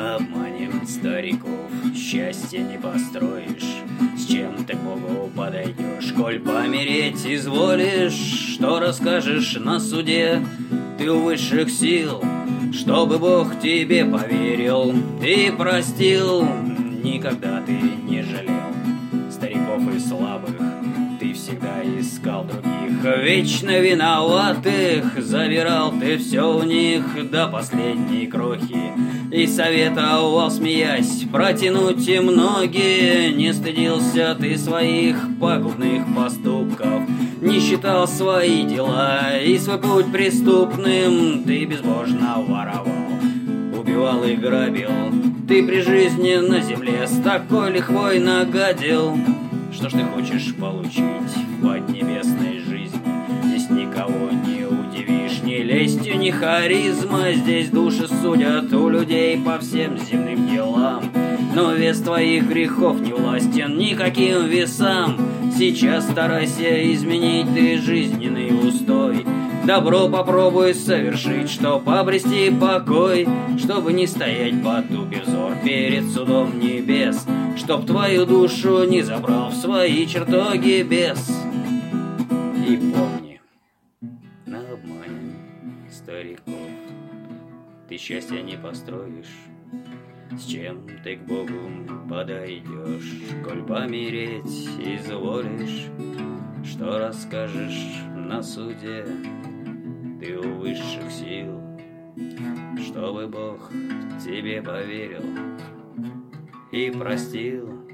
Обманем стариков, счастья не построишь. С чем ты к Богу подойдешь, коль помереть изволишь? Что расскажешь на суде ты у высших сил, чтобы Бог тебе поверил и простил? Никогда ты не жалел стариков и слабых, ты всегда искал других вечно виноватых. Забирал ты все у них до последней крохи и советовал, смеясь, протянуть им ноги. Не стыдился ты своих пагубных поступков, не считал свои дела и свой путь преступным ты безбожно воровал, убивал и грабил. Ты при жизни на земле с такой лихвой нагадил. Что ж ты хочешь получить в поднебесной жизни? Здесь никого не удивишь ни лестью, ни харизма. Здесь души судят у людей по всем земным делам, но вес твоих грехов не властен никаким весам. Сейчас старайся изменить ты жизненный устой, добро попробуй совершить, чтоб обрести покой, чтобы не стоять потупив взор перед судом небес, чтоб твою душу не забрал в свои чертоги бес. И помни, на обмане стариков ты счастья не построишь. С чем ты к Богу подойдешь, коль помереть изволишь? Что расскажешь на суде ты у высших сил, чтобы Бог тебе поверил и простил?